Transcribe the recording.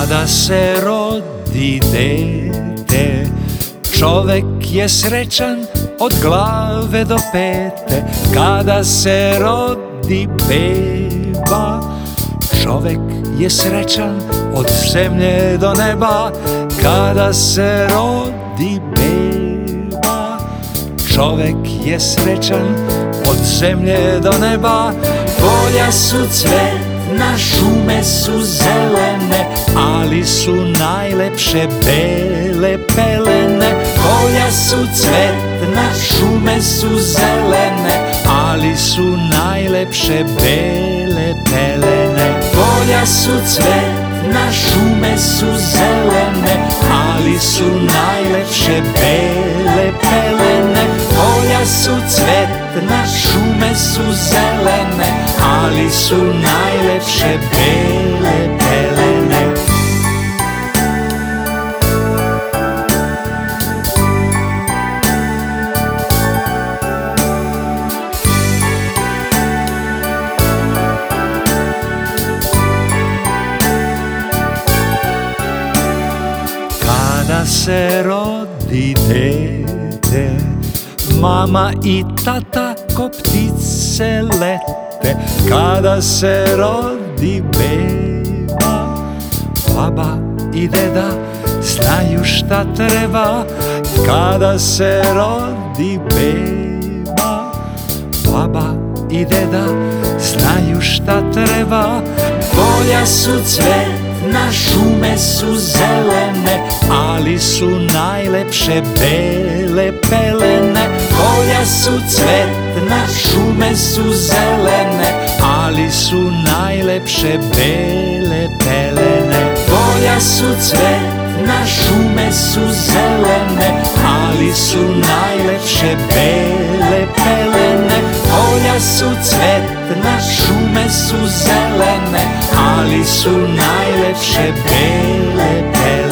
Kada se rodi dete, čovek je srećan od glave do pete. Kada se rodi beba, čovek je srećan od zemlje do neba. Kada se rodi beba, čovek je srećan od zemlje do neba. Polja su cvetna, šume su zelene, ali su najlepše bele pelene. Polja su cvetna, šume su zelene, ali su najlepše bele pelene. Polja su cvetna, šume su zelene, ali su najlepše bele pelene. Polja su cvetna, šume su zelene, ali su najlepše bele pelene. Kada se rodi dete, mama i tata ko ptice lete. Kada se rodi beba, baba i deda znaju šta treba. Kada se rodi beba, baba i deda znaju šta treba. Polja su cvetna, šume su zelene, ali su najlepše bele pelene. Polja su cvetna, šume su zelene, ali su najlepše bele pelene. Polja su cvetna, šume su zelene, ali su najlepše bele pelene. Polja su cvetna, šume su zelene, ali su najlepše bele pelene.